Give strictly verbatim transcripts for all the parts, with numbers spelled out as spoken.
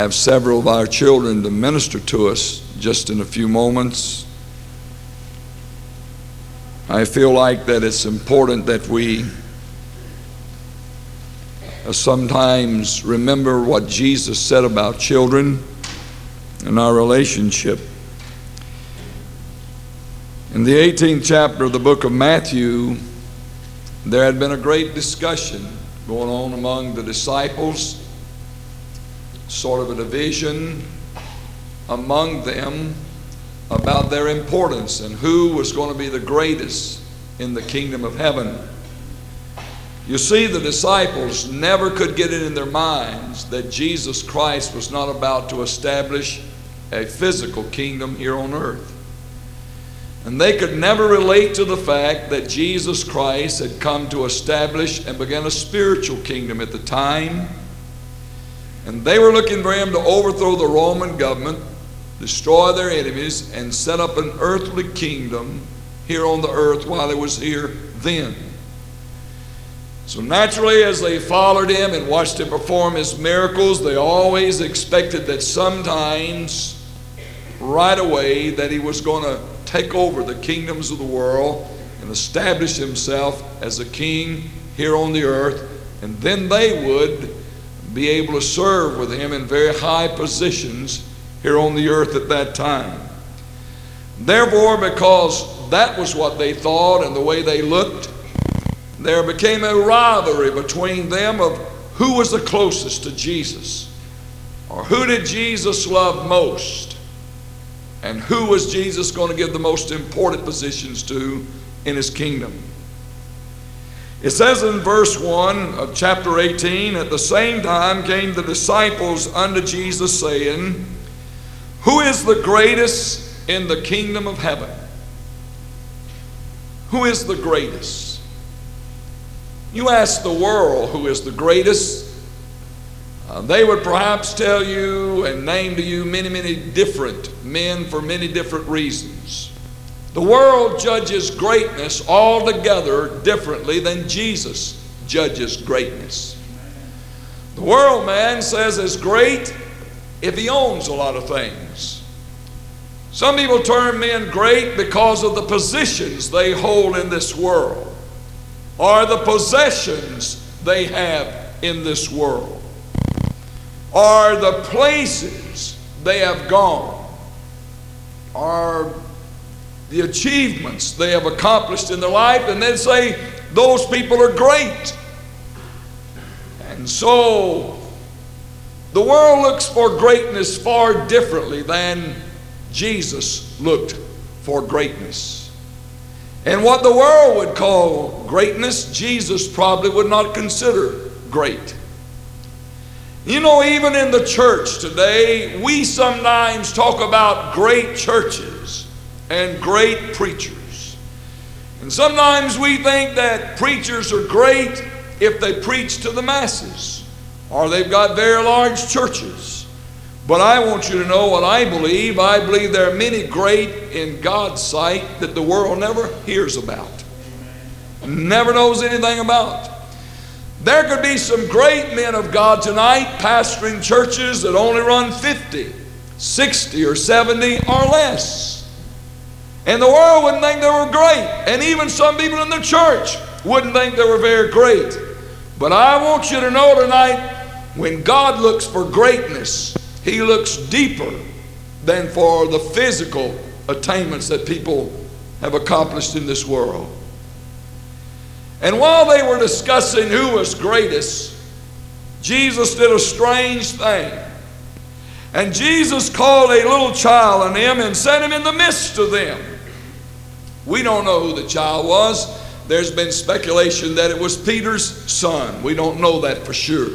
have several of our children to minister to us just in a few moments. I feel like that it's important that we sometimes remember what Jesus said about children and our relationship. In the eighteenth chapter of the book of Matthew, there had been a great discussion going on among the disciples, sort of a division among them about their importance and who was going to be the greatest in the kingdom of heaven. You see, the disciples never could get it in their minds that Jesus Christ was not about to establish a physical kingdom here on earth. And they could never relate to the fact that Jesus Christ had come to establish and begin a spiritual kingdom at the time. And they were looking for him to overthrow the Roman government, destroy their enemies, and set up an earthly kingdom here on the earth while he was here then. So naturally, as they followed him and watched him perform his miracles, they always expected that sometimes, right away, that he was going to take over the kingdoms of the world and establish himself as a king here on the earth, and then they would be able to serve with him in very high positions here on the earth at that time. Therefore, because that was what they thought and the way they looked, there became a rivalry between them of who was the closest to Jesus, or who did Jesus love most, and who was Jesus going to give the most important positions to in his kingdom. It says in verse one of chapter eighteen, at the same time came the disciples unto Jesus, saying, who is the greatest in the kingdom of heaven? Who is the greatest? You ask the world who is the greatest, uh, they would perhaps tell you and name to you many, many different men for many different reasons. The world judges greatness altogether differently than Jesus judges greatness. The world man says is great if he owns a lot of things. Some people term men great because of the positions they hold in this world, or the possessions they have in this world, or the places they have gone, or the achievements they have accomplished in their life, and then say those people are great. And so the world looks for greatness far differently than Jesus looked for greatness. And what the world would call greatness, Jesus probably would not consider great. You know, even in the church today, we sometimes talk about great churches and great preachers. And sometimes we think that preachers are great if they preach to the masses, or they've got very large churches. But I want you to know what I believe. I believe there are many great in God's sight that the world never hears about, never knows anything about. There could be some great men of God tonight pastoring churches that only run fifty, sixty, or seventy or less. And the world wouldn't think they were great. And even some people in the church wouldn't think they were very great. But I want you to know tonight, when God looks for greatness, he looks deeper than for the physical attainments that people have accomplished in this world. And while they were discussing who was greatest, Jesus did a strange thing. And Jesus called a little child unto him and set him in the midst of them. We don't know who the child was. There's been speculation that it was Peter's son. We don't know that for sure.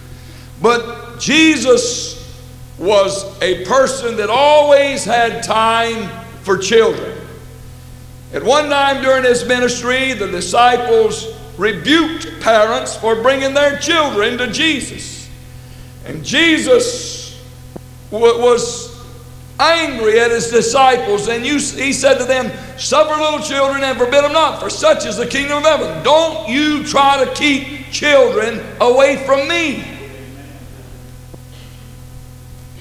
But Jesus was a person that always had time for children. At one time during his ministry, the disciples rebuked parents for bringing their children to Jesus. And Jesus was angry at his disciples, and you, he said to them, suffer little children and forbid them not, for such is the kingdom of heaven. Don't you try to keep children away from me.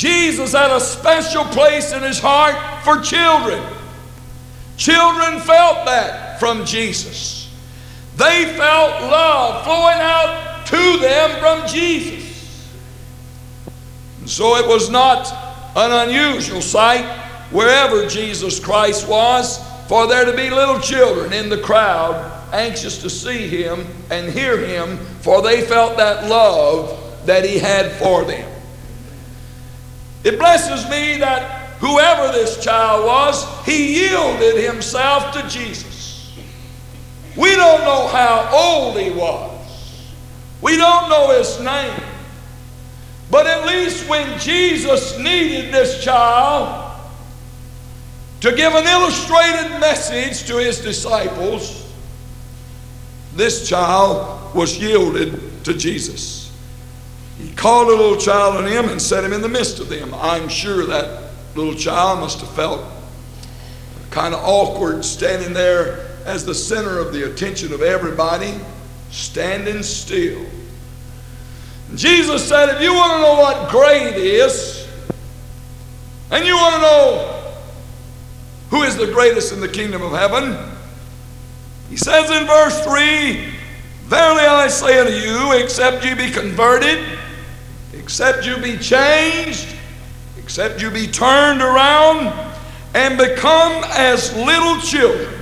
Jesus had a special place in his heart for children. Children felt that from Jesus. They felt love flowing out to them from Jesus. And so it was not an unusual sight wherever Jesus Christ was for there to be little children in the crowd anxious to see him and hear him, for they felt that love that he had for them. It blesses me that whoever this child was, he yielded himself to Jesus. We don't know how old he was. We don't know his name. But at least when Jesus needed this child to give an illustrated message to his disciples, this child was yielded to Jesus. He called a little child on him and set him in the midst of them. I'm sure that little child must have felt kind of awkward standing there as the center of the attention of everybody, standing still. And Jesus said, if you want to know what great is, and you want to know who is the greatest in the kingdom of heaven, he says in verse three, verily I say unto you, except you be converted, except you be changed, except you be turned around and become as little children,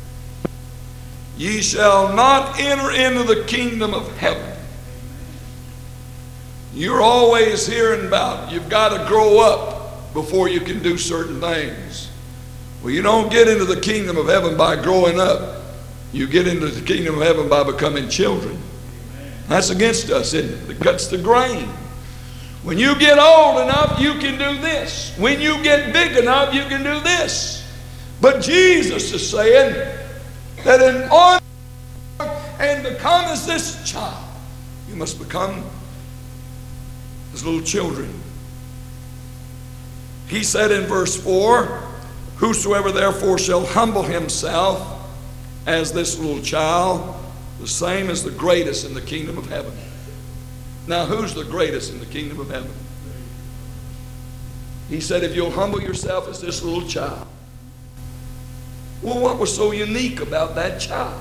ye shall not enter into the kingdom of heaven. You're always hearing about you've got to grow up before you can do certain things. Well, you don't get into the kingdom of heaven by growing up. You get into the kingdom of heaven by becoming children. That's against us, isn't it? It cuts the grain. When you get old enough, you can do this. When you get big enough, you can do this. But Jesus is saying that in order and become as this child, you must become as little children. He said in verse four, whosoever therefore shall humble himself as this little child, the same as the greatest in the kingdom of heaven. Now, who's the greatest in the kingdom of heaven? He said, if you'll humble yourself as this little child. Well, what was so unique about that child?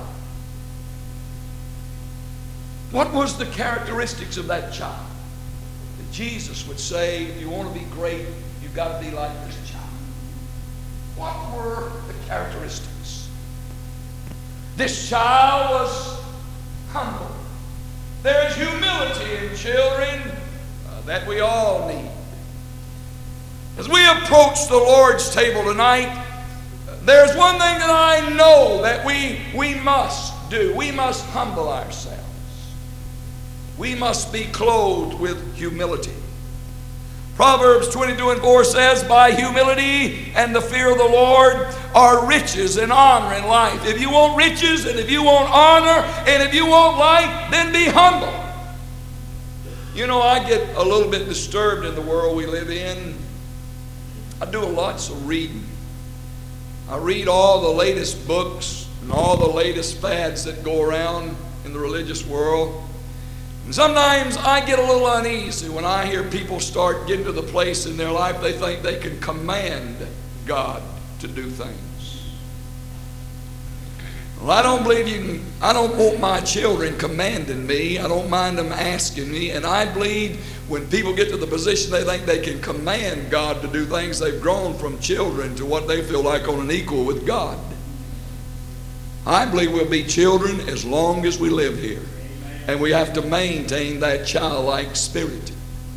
What was the characteristics of that child? That Jesus would say, if you want to be great, you've got to be like this child. What were the characteristics? This child was humble. There is humility in children uh, that we all need. As we approach the Lord's table tonight, uh, there's one thing that I know that we, we must do. We must humble ourselves. We must be clothed with humility. Proverbs twenty-two and four says, by humility and the fear of the Lord are riches and honor in life. If you want riches and if you want honor and if you want life, then be humble. You know, I get a little bit disturbed in the world we live in. I do lots of reading. I read all the latest books and all the latest fads that go around in the religious world. And sometimes I get a little uneasy when I hear people start getting to the place in their life they think they can command God to do things. Well, I don't believe you can, I don't want my children commanding me. I don't mind them asking me. And I believe when people get to the position they think they can command God to do things, they've grown from children to what they feel like on an equal with God. I believe we'll be children as long as we live here. And we have to maintain that childlike spirit.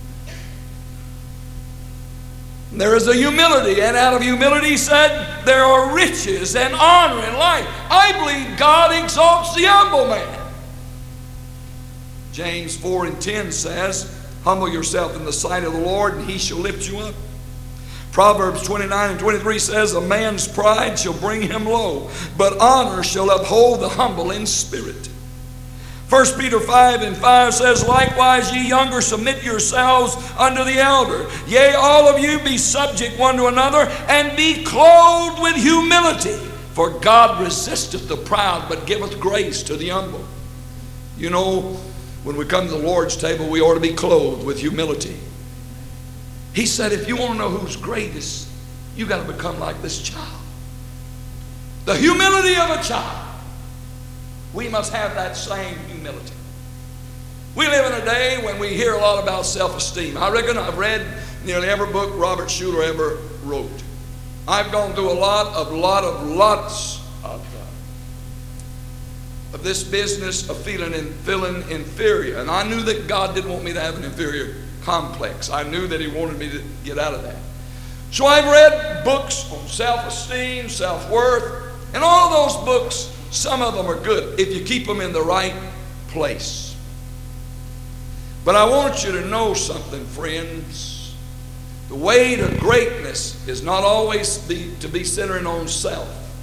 There is a humility, and out of humility, he said, there are riches and honor in life. I believe God exalts the humble man. James four and ten says, humble yourself in the sight of the Lord, and he shall lift you up. Proverbs twenty-nine and twenty-three says, a man's pride shall bring him low, but honor shall uphold the humble in spirit. First Peter five and five says, likewise ye younger submit yourselves unto the elder. Yea, all of you be subject one to another, and be clothed with humility. For God resisteth the proud, but giveth grace to the humble. You know, when we come to the Lord's table, we ought to be clothed with humility. He said, if you want to know who's greatest, you got to become like this child. The humility of a child. We must have that same humility. We live in a day when we hear a lot about self-esteem. I reckon I've read nearly every book Robert Schuller ever wrote. I've gone through a lot of, lot of, lots of, uh, of this business of feeling, in, feeling inferior. And I knew that God didn't want me to have an inferior complex. I knew that He wanted me to get out of that. So I've read books on self-esteem, self-worth, and all of those books, some of them are good if you keep them in the right place. But I want you to know something, friends. The way to greatness is not always be, to be centering on self.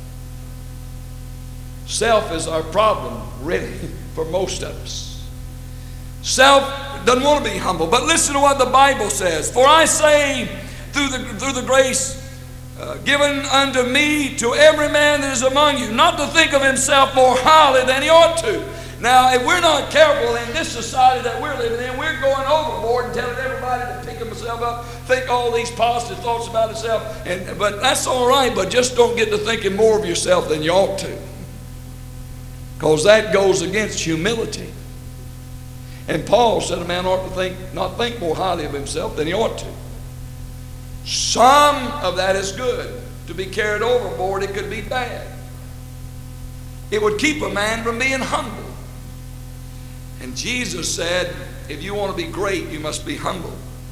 Self is our problem, really, for most of us. Self doesn't want to be humble. But listen to what the Bible says. For I say, through the, through the grace uh, given unto me, to every man that is among you, not to think of himself more highly than he ought to. Now, if we're not careful in this society that we're living in, we're going overboard and telling everybody to pick himself up, think all these positive thoughts about himself. And, but that's all right, but just don't get to thinking more of yourself than you ought to. Because that goes against humility. And Paul said a man ought to think, not think more highly of himself than he ought to. Some of that is good. To be carried overboard, it could be bad. It would keep a man from being humble. And Jesus said, if you want to be great, you must be humble.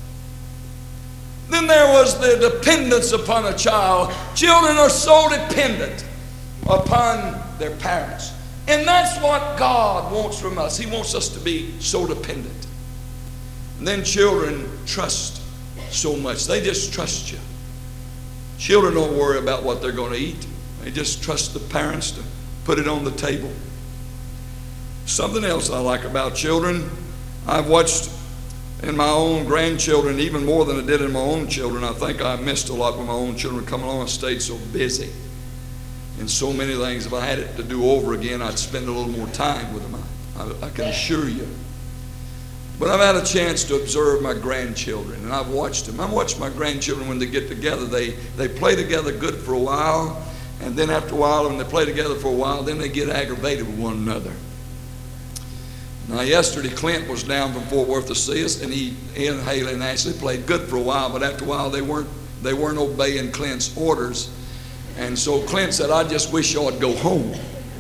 Then there was the dependence upon a child. Children are so dependent upon their parents. And that's what God wants from us. He wants us to be so dependent. And then children trust so much. They just trust you. Children don't worry about what they're going to eat. They just trust the parents to put it on the table. Something else I like about children, I've watched in my own grandchildren even more than I did in my own children. I think I missed a lot when my own children coming along. I stayed so busy in so many things. If I had it to do over again, I'd spend a little more time with them. I, I can assure you. But I've had a chance to observe my grandchildren, and I've watched them. I've watched my grandchildren when they get together. They, they play together good for a while, and then after a while, when they play together for a while, then they get aggravated with one another. Now, yesterday, Clint was down from Fort Worth to see us, and he, he and Haley and Ashley played good for a while, but after a while, they weren't, they weren't obeying Clint's orders. And so Clint said, I just wish y'all would go home.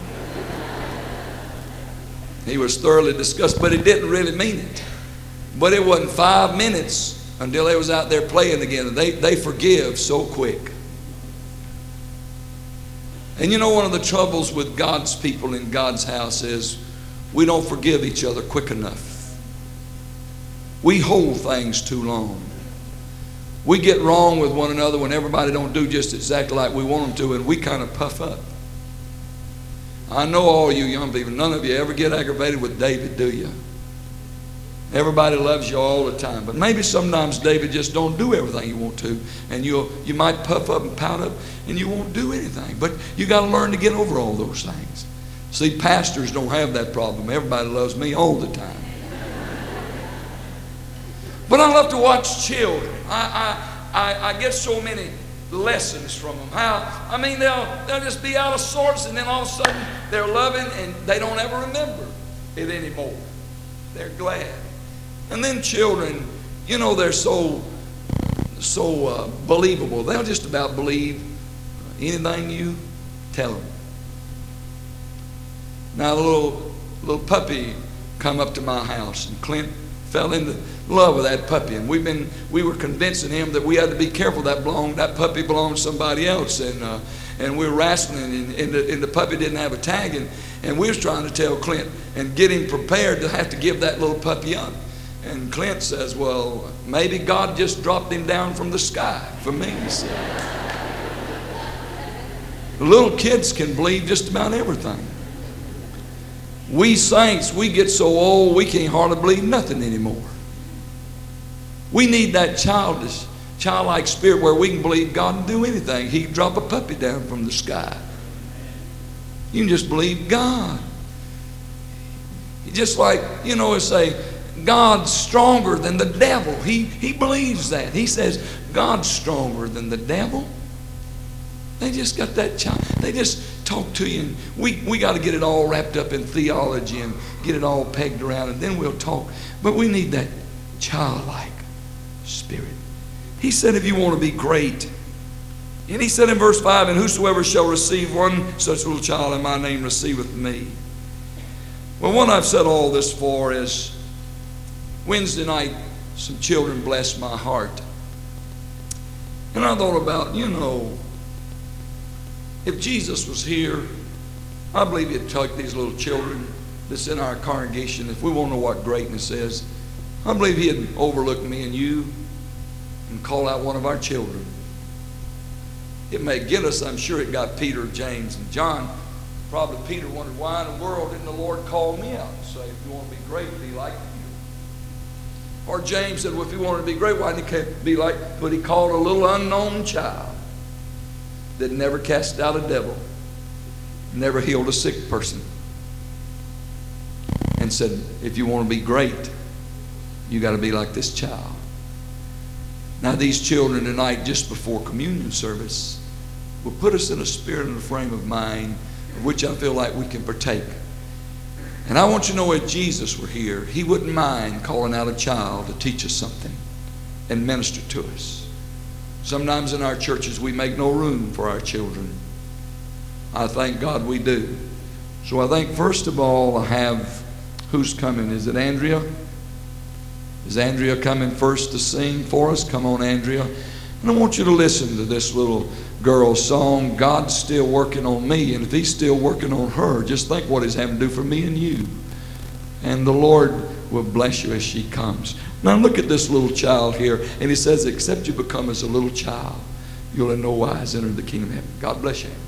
He was thoroughly disgusted, but he didn't really mean it. But it wasn't five minutes until they was out there playing again. They, they forgive so quick. And you know, one of the troubles with God's people in God's house is we don't forgive each other quick enough. We hold things too long. We get wrong with one another when everybody don't do just exactly like we want them to, and we kind of puff up. I know all you young people, none of you ever get aggravated with David, do you? Everybody loves you all the time. But maybe sometimes David just don't do everything you want to, and you'll, you might puff up and pout up, and you won't do anything. But you got to learn to get over all those things. See, pastors don't have that problem. Everybody loves me all the time. But I love to watch children. I, I, I, I get so many lessons from them. How, I mean, they'll, they'll just be out of sorts, and then all of a sudden they're loving, and they don't ever remember it anymore. They're glad. And then children, you know, they're so, so uh, believable. They'll just about believe anything you tell them. Now, a little, little puppy come up to my house, and Clint fell into love with that puppy, and we've been we were convincing him that we had to be careful. That belonged that puppy belonged to somebody else, and uh, and we were wrestling, and, and, the, and the puppy didn't have a tag, and, and we was trying to tell Clint and get him prepared to have to give that little puppy up. And Clint says, well, maybe God just dropped him down from the sky for me. He said. Little kids can believe just about everything. We saints, we get so old we can't hardly believe nothing anymore. We need that childish, childlike spirit where we can believe God can do anything. He can drop a puppy down from the sky. You can just believe God. Just like, you know, say, God's stronger than the devil. He, he believes that. He says, God's stronger than the devil. They just got that child. They just talk to you. And we, we got to get it all wrapped up in theology and get it all pegged around, and then we'll talk. But we need that childlike spirit. He said, if you want to be great. And he said in verse five, and whosoever shall receive one such little child in my name receiveth me. Well, what I've said all this for is Wednesday night, some children blessed my heart. And I thought about, you know, if Jesus was here, I believe he'd take these little children that's in our congregation. If we want to know what greatness is, I believe he'd overlook me and you and call out one of our children. It may get us, I'm sure it got Peter, James, and John. Probably Peter wondered, why in the world didn't the Lord call me out and say, if you want to be great, be like you? Or James said, well, if you want to be great, why didn't he be like, but he called a little unknown child that never cast out a devil, never healed a sick person, and said, if you want to be great, you got to be like this child. Now these children tonight, just before communion service, will put us in a spirit and a frame of mind of which I feel like we can partake. And I want you to know, if Jesus were here, he wouldn't mind calling out a child to teach us something and minister to us. Sometimes in our churches we make no room for our children. I thank God we do. So I think first of all I have, who's coming? Is it Andrea? Is Andrea coming first to sing for us? Come on, Andrea. And I want you to listen to this little girl's song, God's Still Working on Me. And if he's still working on her, just think what he's having to do for me and you. And the Lord will bless you as she comes. Now look at this little child here. And he says, except you become as a little child, you'll in no wise enter the kingdom of heaven. God bless you.